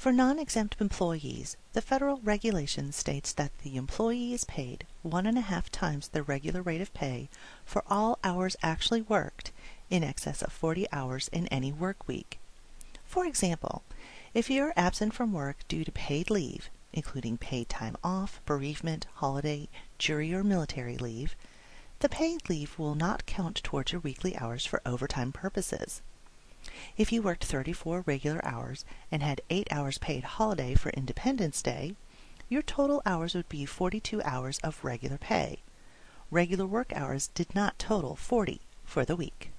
For non-exempt employees, the federal regulation states that the employee is paid 1.5 times the regular rate of pay for all hours actually worked in excess of 40 hours in any work week. For example, if you are absent from work due to paid leave, including paid time off, bereavement, holiday, jury, or military leave, the paid leave will not count towards your weekly hours for overtime purposes. If you worked 34 regular hours and had 8 hours paid holiday for Independence Day, your total hours would be 42 hours of regular pay. Regular work hours did not total 40 for the week.